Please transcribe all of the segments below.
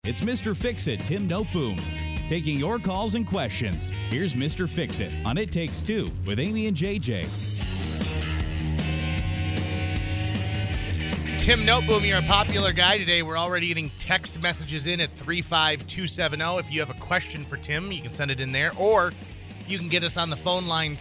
It's Mr. Fix-It, Tim Noteboom, taking your calls and questions. Here's Mr. Fix-It on It Takes Two with Amy and JJ. Tim Noteboom, you're a popular guy today. We're already getting text messages in at 35270. If you have a question for Tim, you can send it in there, or you can get us on the phone line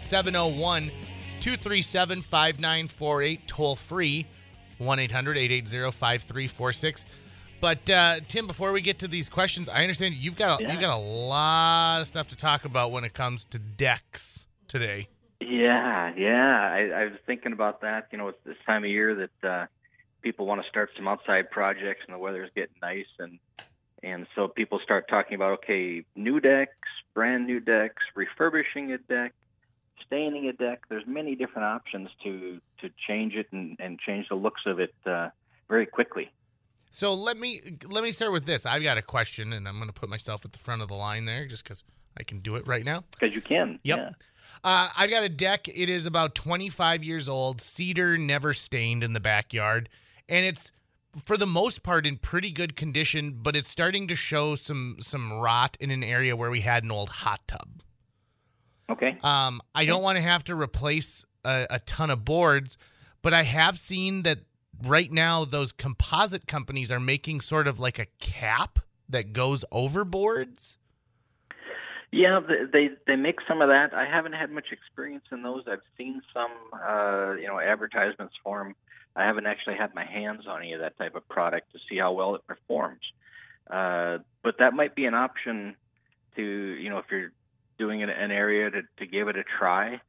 701-237-5948, toll free, 1-800-880-5346. But Tim, before we get to these questions, I understand you've got a lot of stuff to talk about when it comes to decks today. Yeah. I was thinking about that. You know, it's this time of year that people want to start some outside projects, and the weather's getting nice, and so people start talking about, okay, new decks, brand new decks, refurbishing a deck, staining a deck. There's many different options to change it and change the looks of it very quickly. So let me start with this. I've got a question, and I'm going to put myself at the front of the line there just because I can do it right now. Because you can. Yep. Yeah. I've got a deck. It is about 25 years old, cedar, never stained in the backyard, and it's, for the most part, in pretty good condition, but it's starting to show some rot in an area where we had an old hot tub. Okay. I don't want to have to replace a ton of boards, but I have seen that right now those composite companies are making sort of like a cap that goes over boards. Yeah, they make some of that. I haven't had much experience in those. I've seen some advertisements for them. I haven't actually had my hands on any of that type of product to see how well it performs. But that might be an option to, if you're doing an area to give it a try.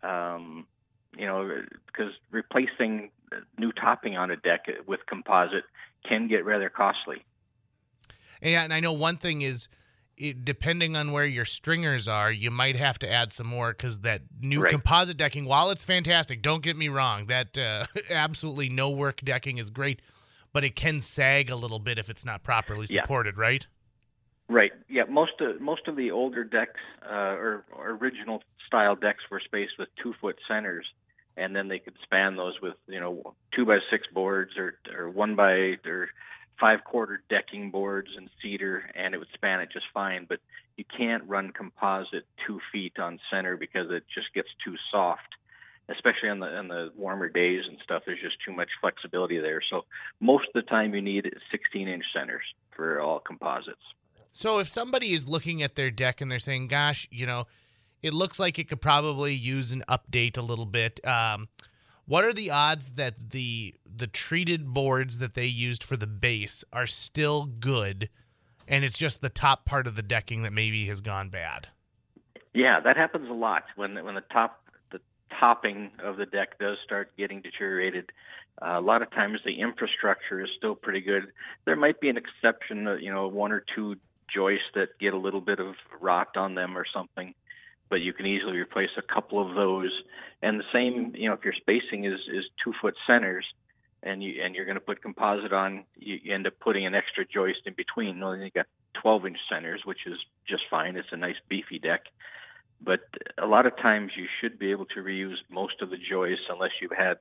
Because replacing new topping on a deck with composite can get rather costly. Yeah, and I know one thing is, depending on where your stringers are, you might have to add some more, because that new composite decking, while it's fantastic, don't get me wrong, that absolutely no work decking is great, but it can sag a little bit if it's not properly supported, right? Right. Yeah. Most of the older decks or original style decks were spaced with 2-foot centers, and then they could span those with 2x6 boards or 1x or 5/4 decking boards and cedar, and it would span it just fine. But you can't run composite 2 feet on center because it just gets too soft, especially on the warmer days and stuff. There's just too much flexibility there. So most of the time you need 16-inch centers for all composites. So if somebody is looking at their deck and they're saying, gosh, it looks like it could probably use an update a little bit, what are the odds that the treated boards that they used for the base are still good, and it's just the top part of the decking that maybe has gone bad? Yeah, that happens a lot when the topping of the deck does start getting deteriorated. A lot of times the infrastructure is still pretty good. There might be an exception, 1 or 2 joists that get a little bit of rot on them or something, but you can easily replace a couple of those. And the same, if your spacing is 2-foot centers, and you're going to put composite on, you end up putting an extra joist in between. Well, then you got 12-inch centers, which is just fine. It's a nice beefy deck. But a lot of times you should be able to reuse most of the joists, unless you've had,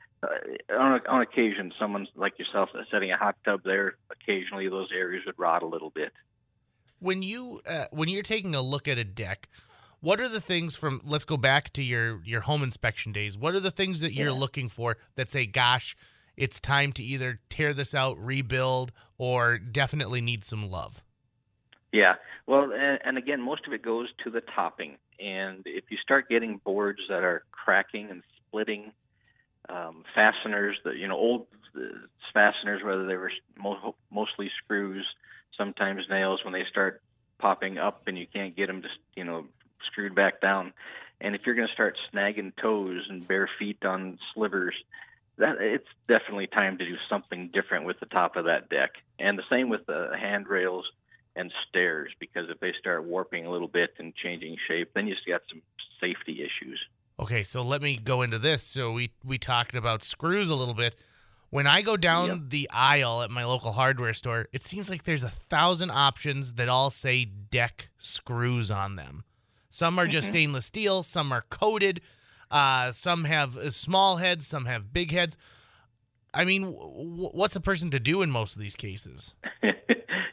on occasion, someone like yourself setting a hot tub there. Occasionally those areas would rot a little bit. When you're taking a look at a deck, what are the things from, let's go back to your home inspection days, what are the things that you're looking for that say, gosh, it's time to either tear this out, rebuild, or definitely need some love? Yeah. Well, and again, most of it goes to the topping. And if you start getting boards that are cracking and splitting, fasteners, old fasteners, whether they were mostly screws, sometimes nails, when they start popping up and you can't get them just, screwed back down. And if you're going to start snagging toes and bare feet on slivers, that it's definitely time to do something different with the top of that deck. And the same with the handrails and stairs, because if they start warping a little bit and changing shape, then you just got some safety issues. Okay, so let me go into this. So we talked about screws a little bit. When I go down the aisle at my local hardware store, it seems like there's 1,000 options that all say deck screws on them. Some are just stainless steel, some are coated, some have small heads, some have big heads. I mean, what's a person to do in most of these cases?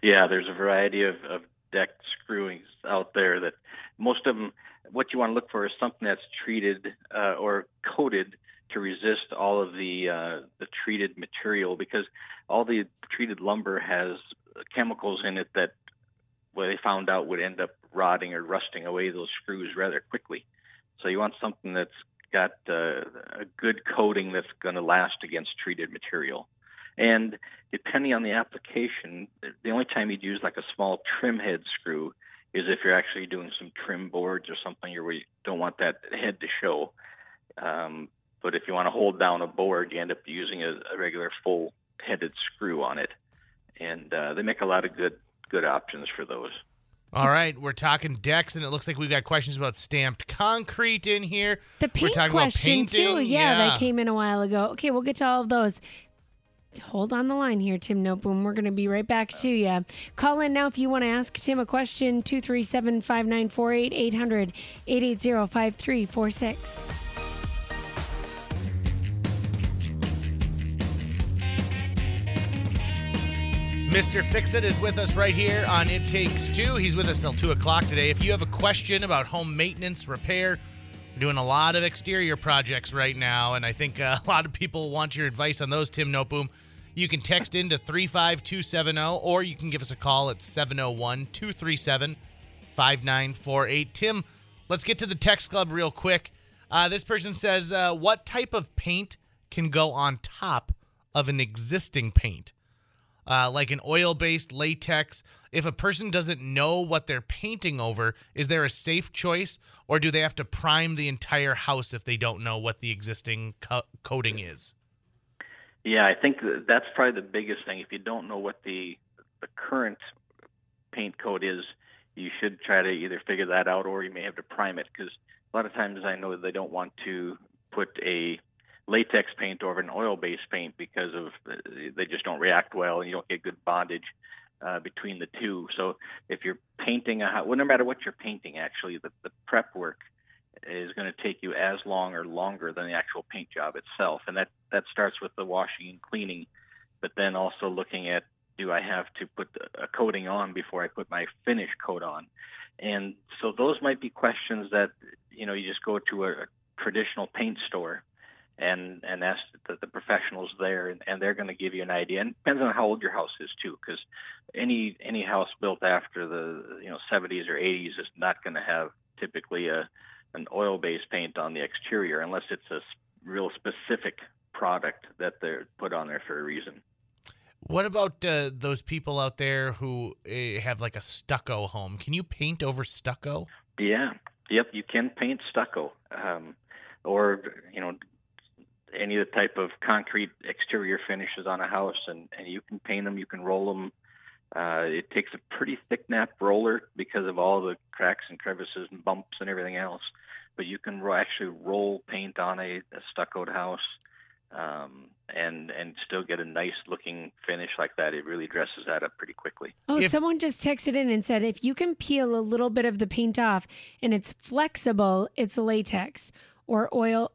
Yeah, there's a variety of deck screwings out there that most of them, what you want to look for is something that's treated or coated to resist all of the treated material, because all the treated lumber has chemicals in it that what they found out would end up rotting or rusting away those screws rather quickly. So you want something that's got a good coating that's going to last against treated material. And depending on the application, the only time you'd use like a small trim head screw is if you're actually doing some trim boards or something where you don't want that head to show. But if you want to hold down a board, you end up using a regular full-headed screw on it. And they make a lot of good options for those. All right, we're talking decks, and it looks like we've got questions about stamped concrete in here. The paint we're talking question, about painting. too. Yeah, that came in a while ago. Okay, we'll get to all of those. Hold on the line here, Tim Noteboom. We're going to be right back to you. Call in now if you want to ask Tim a question, 237-5948, 800-880-5346. Mr. Fix-It is with us right here on It Takes Two. He's with us till 2 o'clock today. If you have a question about home maintenance, repair, we're doing a lot of exterior projects right now, and I think a lot of people want your advice on those, Tim Noteboom. You can text into 35270, or you can give us a call at 701-237-5948. Tim, let's get to the text club real quick. This person says, what type of paint can go on top of an existing paint? Like an oil-based latex. If a person doesn't know what they're painting over, is there a safe choice, or do they have to prime the entire house if they don't know what the existing coating is? Yeah, I think that's probably the biggest thing. If you don't know what the current paint coat is, you should try to either figure that out, or you may have to prime it, because a lot of times I know they don't want to put a latex paint over an oil-based paint because of they just don't react well, and you don't get good bondage between the two. So if you're painting a house, well, no matter what you're painting, actually, the prep work is going to take you as long or longer than the actual paint job itself. And that starts with the washing and cleaning, but then also looking at, do I have to put a coating on before I put my finish coat on? And so those might be questions that, you just go to a traditional paint store and ask the professionals there, and they're going to give you an idea. And it depends on how old your house is too, because any house built after the 70s or 80s is not going to have typically an oil-based paint on the exterior unless it's a real specific product that they're put on there for a reason. What about those people out there who have like a stucco home? Can you paint over stucco? Yeah. Yep, you can paint stucco, or any of the type of concrete exterior finishes on a house, and you can paint them, you can roll them. It takes a pretty thick nap roller because of all the cracks and crevices and bumps and everything else, but you can actually roll paint on a stuccoed house and still get a nice looking finish like that. It really dresses that up pretty quickly. Someone just texted in and said, if you can peel a little bit of the paint off and it's flexible, it's latex, or oil.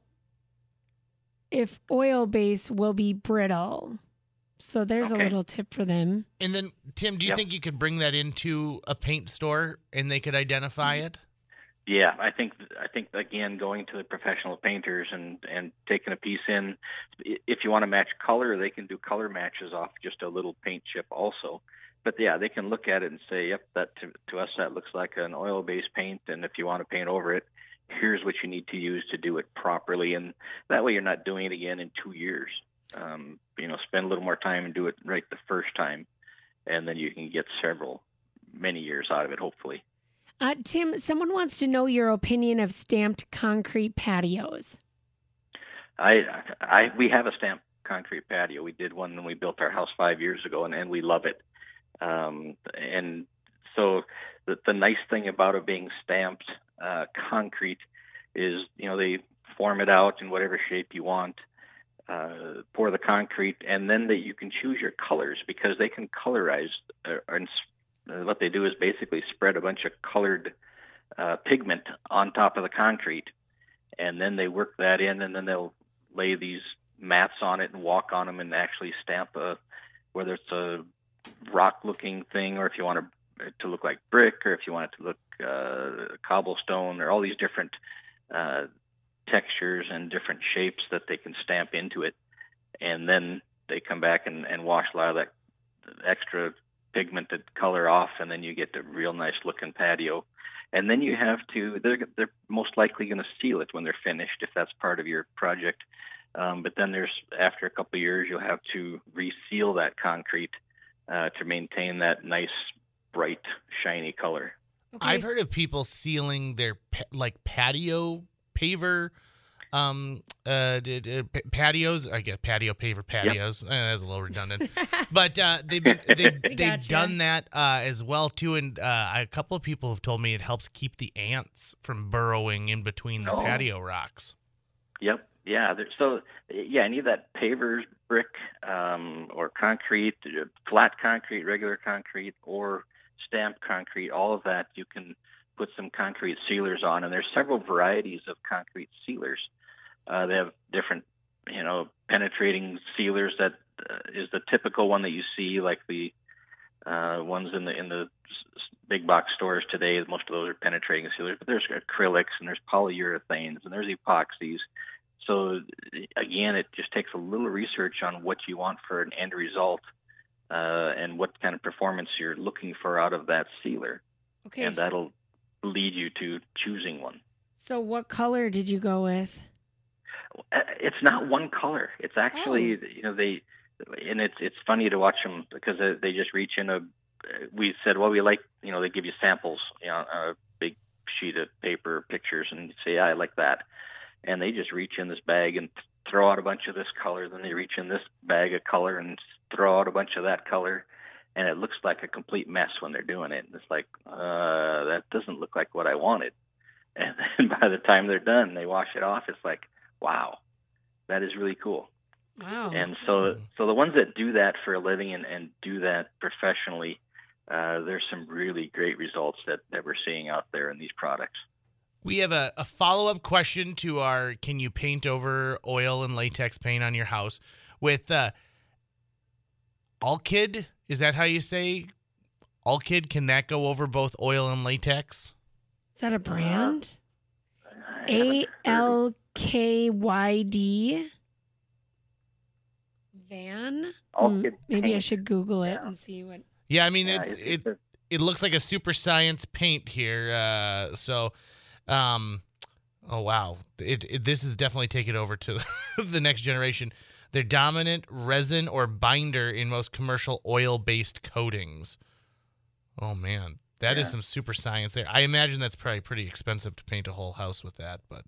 If oil-based will be brittle. So there's a little tip for them. And then, Tim, do you think you could bring that into a paint store and they could identify it? Yeah, I think again, going to the professional painters and taking a piece in, if you want to match color, they can do color matches off just a little paint chip also. But yeah, they can look at it and say, yep, that to us that looks like an oil-based paint, and if you want to paint over it, here's what you need to use to do it properly. And that way you're not doing it again in 2 years. Spend a little more time and do it right the first time, and then you can get many years out of it, hopefully. Tim, someone wants to know your opinion of stamped concrete patios. We have a stamped concrete patio. We did one when we built our house 5 years ago, and we love it. And so the nice thing about it being stamped concrete is, they form it out in whatever shape you want, pour the concrete, and then you can choose your colors, because they can colorize. What they do is basically spread a bunch of colored pigment on top of the concrete, and then they work that in, and then they'll lay these mats on it and walk on them and actually stamp whether it's a rock-looking thing, or if you want to look like brick, or if you want it to look cobblestone, or all these different textures and different shapes that they can stamp into it. And then they come back and wash a lot of that extra pigmented color off, and then you get a real nice looking patio. And then you have to, they're most likely going to seal it when they're finished, if that's part of your project. But then after a couple of years, you'll have to reseal that concrete to maintain that nice, bright, shiny color. Okay. I've heard of people sealing their patio paver patios. I guess patio paver patios. Yep. That's a little redundant, but they've done that as well too. And a couple of people have told me it helps keep the ants from burrowing in between the patio rocks. Yep. Yeah. Any of that pavers, brick, or concrete, flat concrete, regular concrete, or stamped concrete, all of that you can put some concrete sealers on, and there's several varieties of concrete sealers. They have different, penetrating sealers that is the typical one that you see, like the ones in the big box stores today. Most of those are penetrating sealers, but there's acrylics and there's polyurethanes and there's epoxies. So again, it just takes a little research on what you want for an end result and what kind of performance you're looking for out of that sealer. Okay. And that'll lead you to choosing one. So what color did you go with? It's not one color. It's actually, it's funny to watch them because they just reach in we said, well, we like, they give you samples, on a big sheet of paper, pictures, and say, yeah, I like that. And they just reach in this bag and throw out a bunch of this color. Then they reach in this bag of color and throw out a bunch of that color. And it looks like a complete mess when they're doing it. And it's like, that doesn't look like what I wanted. And then by the time they're done, they wash it off. It's like, wow, that is really cool. Wow. And so the ones that do that for a living and do that professionally, there's some really great results that we're seeing out there in these products. We have a follow-up question to our can you paint over oil and latex paint on your house with Alkyd. Is that how you say Alkyd? Can that go over both oil and latex? Is that a brand? ALKYD. Van? Maybe I should Google it and see what. Yeah, I mean it looks like a super science paint here. Oh wow, this is definitely take it over to the next generation. They're dominant resin or binder in most commercial oil-based coatings. Oh man, that is some super science there. I imagine that's probably pretty expensive to paint a whole house with that, but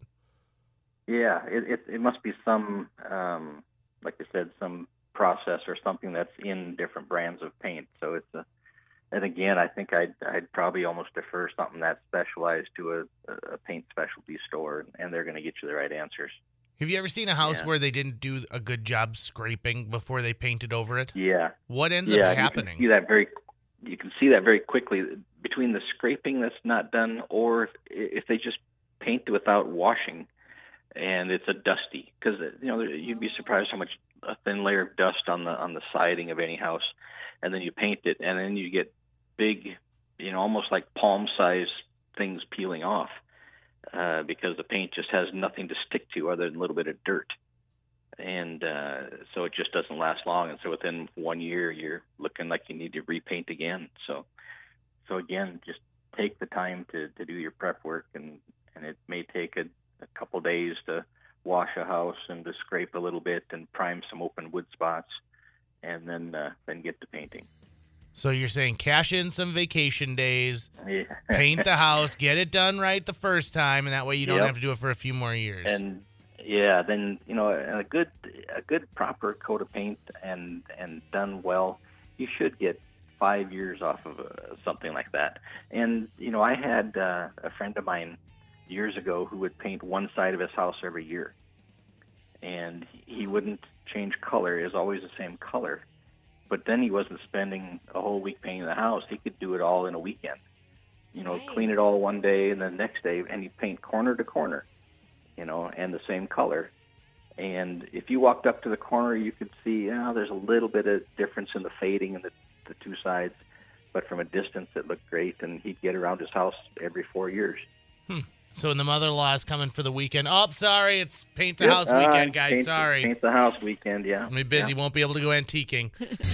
yeah, it must be some, like I said, some process or something that's in different brands of paint. So it's and again, I think I'd probably almost defer something that specialized to a paint specialty store, and they're going to get you the right answers. Have you ever seen a house where they didn't do a good job scraping before they painted over it? Yeah. What ends up happening? You can see that very quickly between the scraping that's not done, or if they just paint without washing, and it's a dusty. Because you'd be surprised how much a thin layer of dust on the siding of any house, and then you paint it, and then you get big, almost like palm-sized things peeling off. Because the paint just has nothing to stick to other than a little bit of dirt. And so it just doesn't last long. And so within 1 year, you're looking like you need to repaint again. So again, just take the time to do your prep work. And it may take a couple days to wash a house and to scrape a little bit and prime some open wood spots, and then get to painting. So you're saying cash in some vacation days, paint the house, get it done right the first time, and that way you don't have to do it for a few more years. And then a good proper coat of paint and done well, you should get 5 years off of something like that. And I had a friend of mine years ago who would paint one side of his house every year, and he wouldn't change color; it was always the same color. But then he wasn't spending a whole week painting the house. He could do it all in a weekend. Nice. Clean it all one day and then the next day, and he'd paint corner to corner, and the same color. And if you walked up to the corner, you could see, there's a little bit of difference in the fading and the the two sides, but from a distance it looked great, and he'd get around his house every 4 years. So when the mother-in-law is coming for the weekend, oh, sorry, it's paint the house weekend, guys. Sorry. Paint the house weekend, yeah. I'll be busy, won't be able to go antiquing.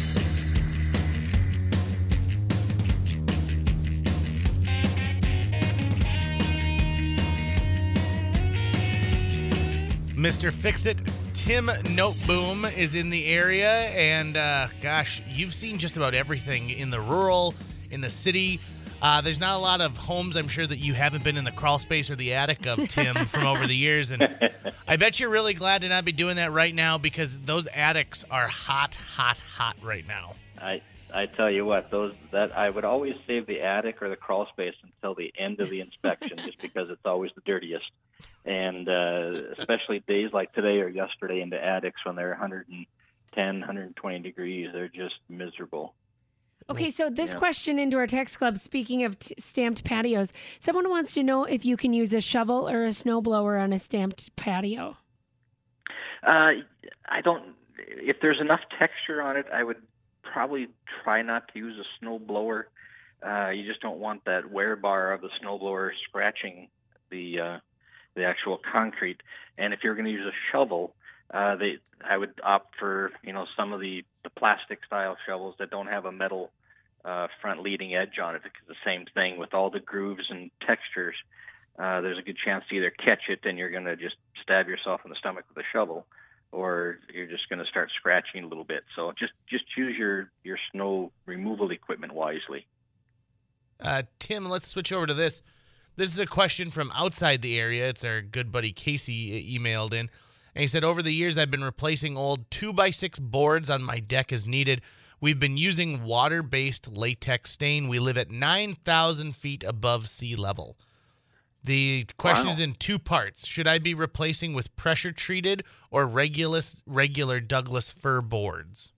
Mr. Fix-It, Tim Noteboom is in the area, and gosh, you've seen just about everything in the rural, in the city. There's not a lot of homes, I'm sure, that you haven't been in the crawl space or the attic of, Tim, from over the years. And I bet you're really glad to not be doing that right now, because those attics are hot, hot, hot right now. I tell you what, that I would always save the attic or the crawl space until the end of the inspection, just because it's always the dirtiest. And especially days like today or yesterday into attics when they're 110, 120 degrees, they're just miserable. Okay, so this question into our text club, speaking of stamped patios, someone wants to know if you can use a shovel or a snowblower on a stamped patio. I don't. If there's enough texture on it, I would probably try not to use a snowblower. You just don't want that wear bar of the snowblower scratching the actual concrete. And if you're going to use a shovel, I would opt for some of the plastic style shovels that don't have a metal front leading edge on it. It's the same thing with all the grooves and textures. There's a good chance to either catch it and you're going to just stab yourself in the stomach with a shovel, or you're just going to start scratching a little bit. So just choose your snow removal equipment wisely. Tim, let's switch over to this. This is a question from outside the area. It's our good buddy Casey emailed in. And he said, over the years, I've been replacing old 2x6 boards on my deck as needed. We've been using water-based latex stain. We live at 9,000 feet above sea level. The question is in two parts. Should I be replacing with pressure-treated or regular Douglas fir boards?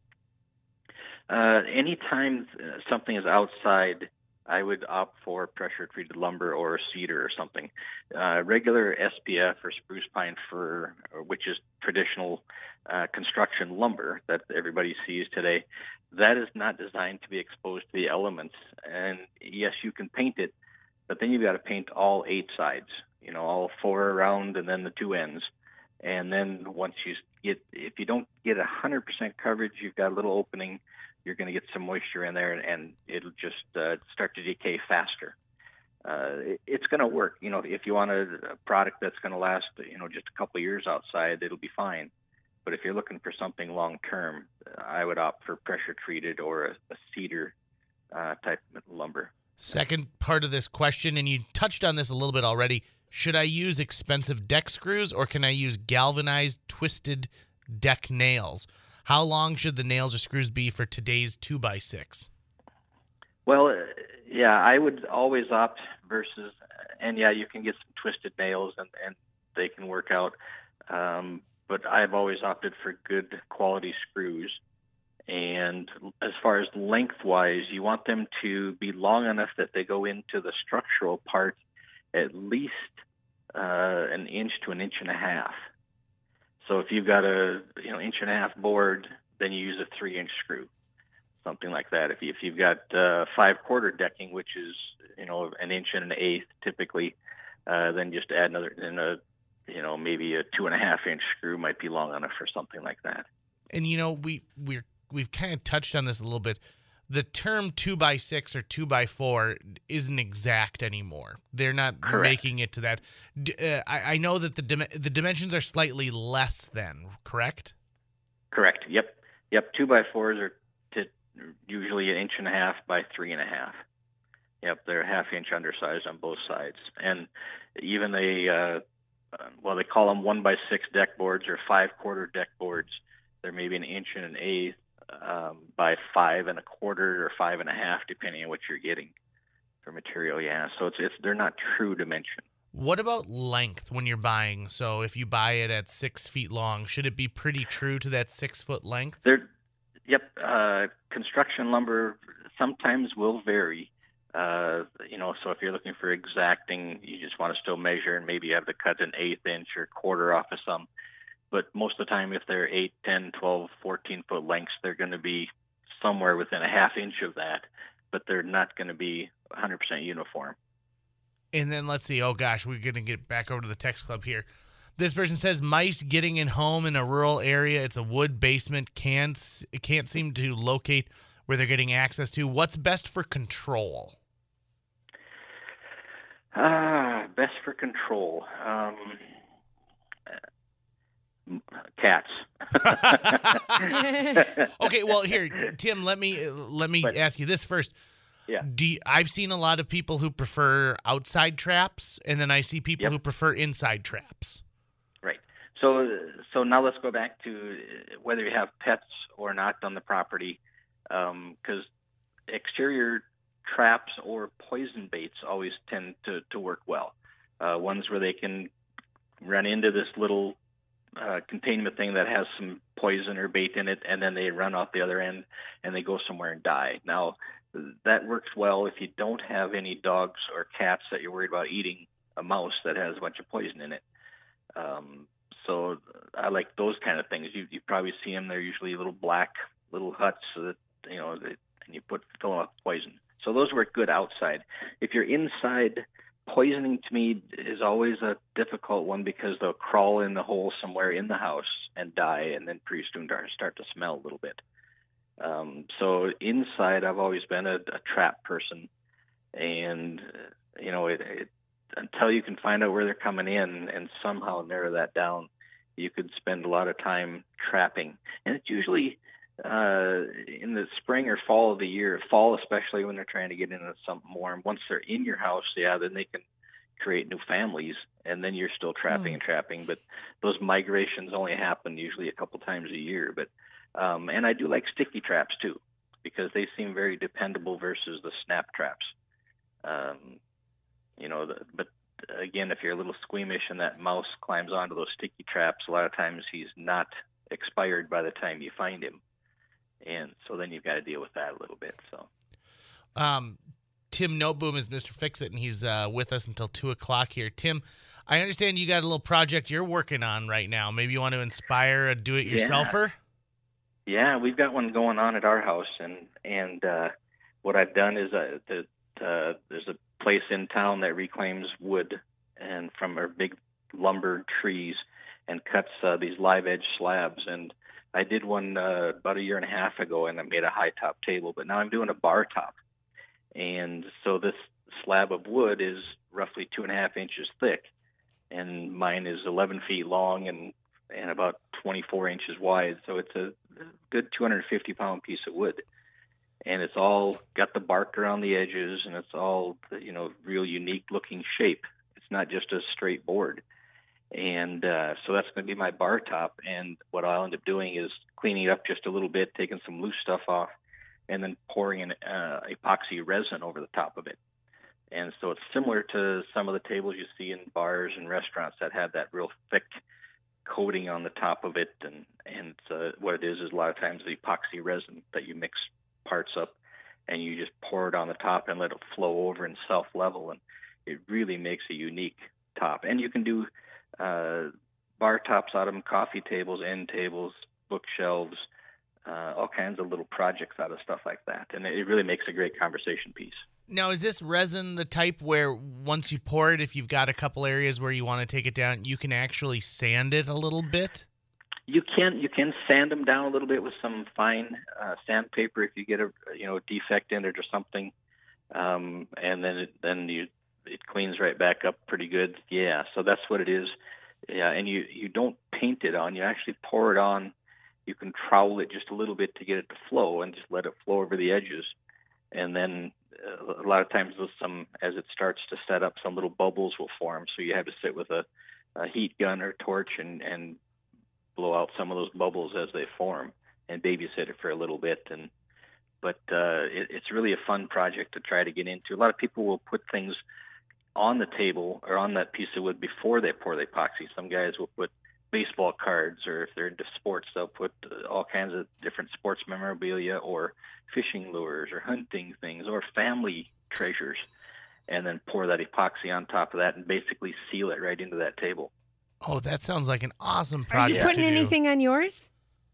Anytime something is outside, I would opt for pressure-treated lumber or cedar or something. Regular SPF or spruce pine fir, which is traditional construction lumber that everybody sees today, that is not designed to be exposed to the elements. And yes, you can paint it, but then you've got to paint all 8 sides, all 4 around and then the 2 ends. And then once if you don't get 100% coverage, you've got a little opening, you're going to get some moisture in there, and it'll just start to decay faster. It's going to work. If you want a product that's going to last, just a couple of years outside, it'll be fine. But if you're looking for something long-term, I would opt for pressure-treated or a cedar type lumber. Second part of this question, and you touched on this a little bit already, should I use expensive deck screws or can I use galvanized twisted deck nails? How long should the nails or screws be for today's 2x6? Well, I would always opt versus, and you can get some twisted nails and they can work out. But I've always opted for good quality screws. And as far as lengthwise, you want them to be long enough that they go into the structural part at least an inch to an inch and a half. So if you've got a inch and a half board, then you use a 3-inch screw, something like that. If you've got 5/4 decking, which is an inch and an eighth typically, then just add another, maybe a 2.5-inch screw might be long enough for something like that. And we've kind of touched on this a little bit. The term 2x6 or 2x4 isn't exact anymore. They're not making it to that. I know that the dimensions are slightly less than, correct? Correct. Yep. 2x4s are usually 1.5 inches by 3.5. Yep, they're 1/2 inch undersized on both sides. And even they call them 1x6 deck boards or 5/4 deck boards. They're maybe 1 inch and an eighth by 5 1/4 or 5 1/2, depending on what you're getting for material. Yeah, so they're not true dimension. What about length when you're buying? So if you buy it at 6 feet long, should it be pretty true to that 6 foot length? Construction lumber sometimes will vary. So if you're looking for exacting, you just want to still measure and maybe you have to cut an 1/8 inch or 1/4 off of some. But most of the time, if they're 8, 10, 12, 14 foot lengths, they're going to be somewhere within a half inch of that, but they're not going to be 100% uniform. And then let's see. Oh, gosh, we're going to get back over to the text club here. This person says mice getting in home in a rural area. It's a wood basement. Can't seem to locate where they're getting access to. What's best for control? Best for control. Cats. Okay, well, here, Tim, let me ask you this first. Yeah. I've seen a lot of people who prefer outside traps, and then I see people who prefer inside traps. Right. So now let's go back to whether you have pets or not on the property, because exterior traps or poison baits always tend to work well. Ones where they can run into this little containment thing that has some poison or bait in it, and then they run out the other end and they go somewhere and die. Now, that works well if you don't have any dogs or cats that you're worried about eating a mouse that has a bunch of poison in it. So I like those kind of things. You probably see them. They're usually little black little huts, so that and you fill them up with poison. So those work good outside. If you're inside, poisoning to me is always a difficult one because they'll crawl in the hole somewhere in the house and die, and then pretty soon start to smell a little bit. So inside, I've always been a trap person, and until you can find out where they're coming in and somehow narrow that down, you could spend a lot of time trapping. And it's usually in the spring or fall of the year, fall especially, when they're trying to get into something warm. Once they're in your house, then they can create new families, and then you're still trapping and trapping. But those migrations only happen usually a couple times a year. But and I do like sticky traps too, because they seem very dependable versus the snap traps. But again, if you're a little squeamish and that mouse climbs onto those sticky traps, a lot of times he's not expired by the time you find him. And so then you've got to deal with that a little bit. So, Tim Noteboom is Mr. Fix-It, and he's with us until 2 o'clock here. Tim, I understand you got a little project you're working on right now. Maybe you want to inspire a do-it-yourselfer? Yeah, we've got one going on at our house, and what I've done is there's a place in town that reclaims wood and from our big lumber trees and cuts these live edge slabs. And I did one about a year and a half ago, and I made a high top table, but now I'm doing a bar top. And so this slab of wood is roughly 2.5 inches thick, and mine is 11 feet long and about 24 inches wide. So it's a good 250-pound piece of wood. And it's all got the bark around the edges, and it's all, real unique looking shape. It's not just a straight board. And so that's going to be my bar top. And what I'll end up doing is cleaning it up just a little bit, taking some loose stuff off, and then pouring an epoxy resin over the top of it. And so it's similar to some of the tables you see in bars and restaurants that have that real thick coating on the top of it. And what it is a lot of times the epoxy resin that you mix parts up, and you just pour it on the top and let it flow over and self-level, and it really makes a unique top. And you can do bar tops out of them, coffee tables, end tables, bookshelves, all kinds of little projects out of stuff like that. And it really makes a great conversation piece. Now, is this resin the type where once you pour it, if you've got a couple areas where you want to take it down, you can actually sand it a little bit? You can sand them down a little bit with some fine sandpaper if you get a defect in it or something, and then it cleans right back up pretty good. Yeah, so that's what it is. Yeah, and you don't paint it on. You actually pour it on. You can trowel it just a little bit to get it to flow, and just let it flow over the edges. And then a lot of times as it starts to set up, some little bubbles will form. So you have to sit with a heat gun or torch and blow out some of those bubbles as they form and babysit it for a little bit. But it's really a fun project to try to get into. A lot of people will put things on the table or on that piece of wood before they pour the epoxy. Some guys will put baseball cards, or if they're into sports, they'll put all kinds of different sports memorabilia or fishing lures or hunting things or family treasures, and then pour that epoxy on top of that and basically seal it right into that table. Oh, that sounds like an awesome Are project. you putting anything on yours?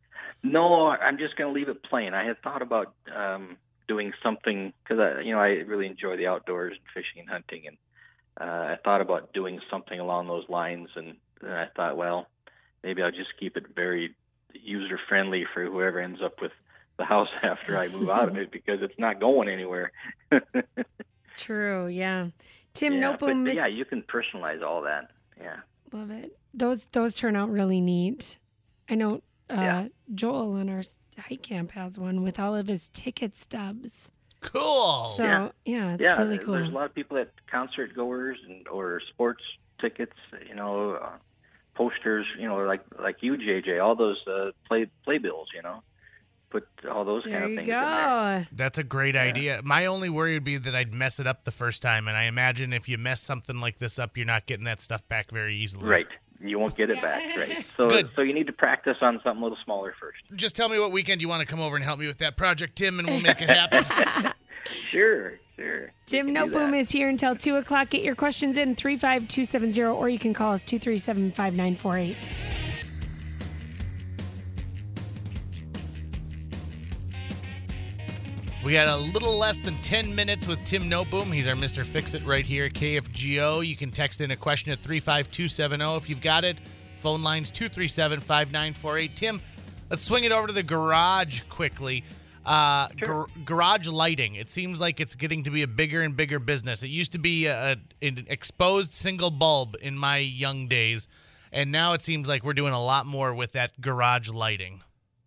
No, I'm just going to leave it plain. I had thought about doing something because I really enjoy the outdoors and fishing and hunting, and I thought about doing something along those lines, and then I thought, well, maybe I'll just keep it very user friendly for whoever ends up with the house after I move out of it, because it's not going anywhere. True, yeah. Tim Yeah, Noteboom but is yeah, you can personalize all that. Yeah. love it. Those turn out really neat. I know Yeah. Joel in our hike camp has one with all of his ticket stubs. Cool. So it's Yeah, really cool. There's a lot of people at concert goers or sports tickets, posters, like you, JJ, all those playbills, put all those There kind of you things in there. go. That's a great idea. My only worry would be that I'd mess it up the first time, and I imagine if you mess something like this up, you're not getting that stuff back very easily. Right. You won't get it back, right? So, Good. so you need to practice on something a little smaller first. Just tell me what weekend you want to come over and help me with that project, Tim, and we'll make it happen. Sure. Tim We can do Noteboom that. is here until 2 o'clock. Get your questions in 35270, or you can call us 237-5948. We got a little less than 10 minutes with Tim Noteboom. He's our Mr. Fix-It right here at KFGO. You can text in a question at 35270 if you've got it. Phone line's 237-5948. Tim, let's swing it over to the garage quickly. Sure. Garage lighting. It seems like it's getting to be a bigger and bigger business. It used to be an exposed single bulb in my young days, and now it seems like we're doing a lot more with that garage lighting.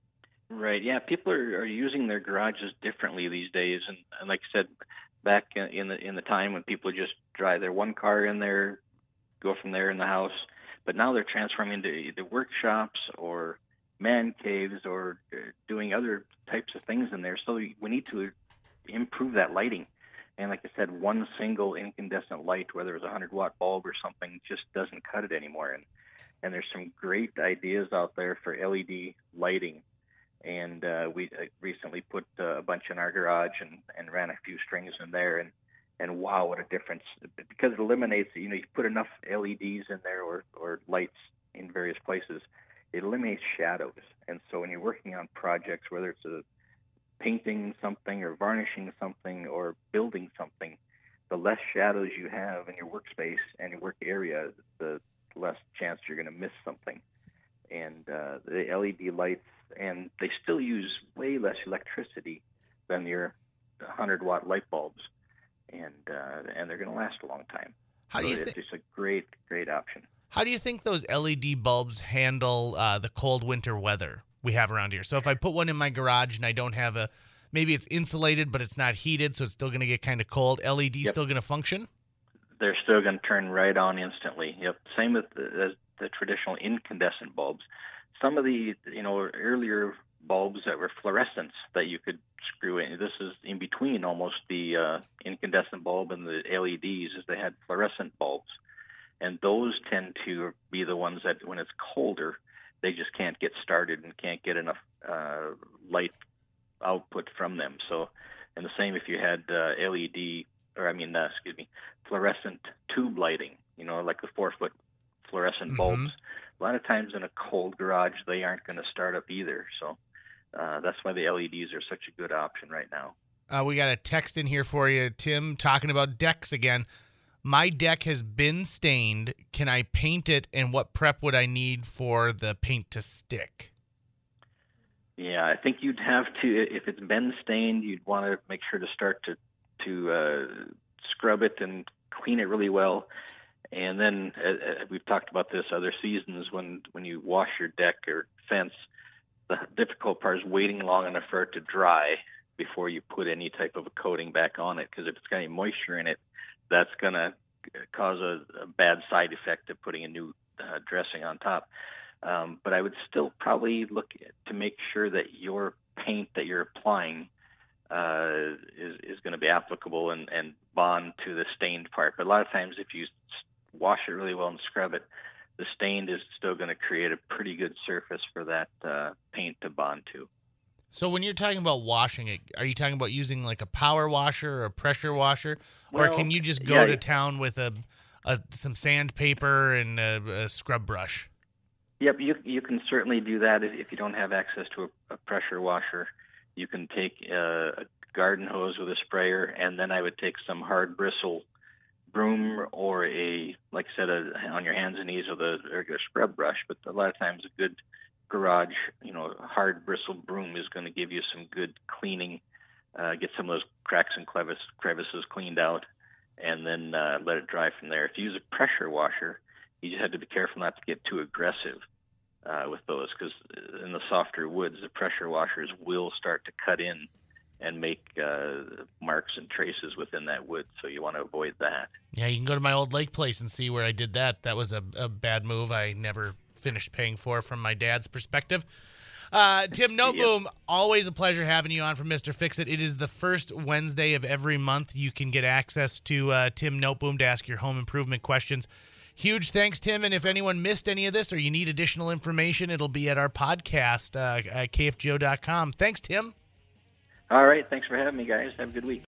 Right. Yeah. People are using their garages differently these days, and like I said, back in the time when people just drive their one car in there, go from there in the house, but now they're transforming into either workshops or man caves or doing other types of things in there. So we need to improve that lighting. And like I said, one single incandescent light, whether it's a 100-watt bulb or something, just doesn't cut it anymore. And there's some great ideas out there for LED lighting. And we recently put a bunch in our garage and ran a few strings in there. And wow, what a difference. Because it eliminates, you put enough LEDs in there or lights in various places, it eliminates shadows. And so when you're working on projects, whether it's painting something or varnishing something or building something, the less shadows you have in your workspace and your work area, the less chance you're going to miss something. And the LED lights, and they still use way less electricity than your 100-watt light bulbs, and they're going to last a long time. How do you It's just a great option. How do you think those LED bulbs handle the cold winter weather we have around here? So if I put one in my garage and I don't have maybe it's insulated, but it's not heated, so it's still going to get kind of cold, LED still going to function? They're still going to turn right on instantly. Yep. Same with the traditional incandescent bulbs. Some of the earlier bulbs that were fluorescents that you could screw in. This is in between almost the incandescent bulb and the LEDs, is they had fluorescent bulbs. And those tend to be the ones that when it's colder, they just can't get started and can't get enough light output from them. So, and the same if you had fluorescent tube lighting, like the 4-foot fluorescent bulbs. A lot of times in a cold garage, they aren't going to start up either. So that's why the LEDs are such a good option right now. We got a text in here for you, Tim, talking about decks again. My deck has been stained. Can I paint it, and what prep would I need for the paint to stick? Yeah, I think you'd have to, if it's been stained, you'd want to make sure to start to scrub it and clean it really well. And then we've talked about this other seasons when you wash your deck or fence, the difficult part is waiting long enough for it to dry before you put any type of a coating back on it, because if it's got any moisture in it, that's going to cause a bad side effect of putting a new dressing on top. But I would still probably look to make sure that your paint that you're applying is going to be applicable and bond to the stained part. But a lot of times if you wash it really well and scrub it, the stained is still going to create a pretty good surface for that paint to bond to. So when you're talking about washing it, are you talking about using like a power washer or a pressure washer? Or can you just go to town with some sandpaper and a scrub brush? Yep, you can certainly do that if you don't have access to a pressure washer. You can take a garden hose with a sprayer, and then I would take some hard bristle broom or like I said, on your hands and knees with a regular scrub brush. But a lot of times a good garage, hard bristle broom is going to give you some good cleaning, get some of those cracks and crevices cleaned out, and then let it dry from there. If you use a pressure washer, you just have to be careful not to get too aggressive with those, because in the softer woods, the pressure washers will start to cut in and make marks and traces within that wood, so you want to avoid that. Yeah, you can go to my old lake place and see where I did that. That was a bad move I never finished paying for from my dad's perspective. Tim Noteboom, always a pleasure having you on from Mr. Fix-It. It is the first Wednesday of every month. You can get access to Tim Noteboom to ask your home improvement questions. Huge thanks, Tim. And if anyone missed any of this or you need additional information, it'll be at our podcast at kfgo.com. Thanks, Tim. All right. Thanks for having me, guys. Have a good week.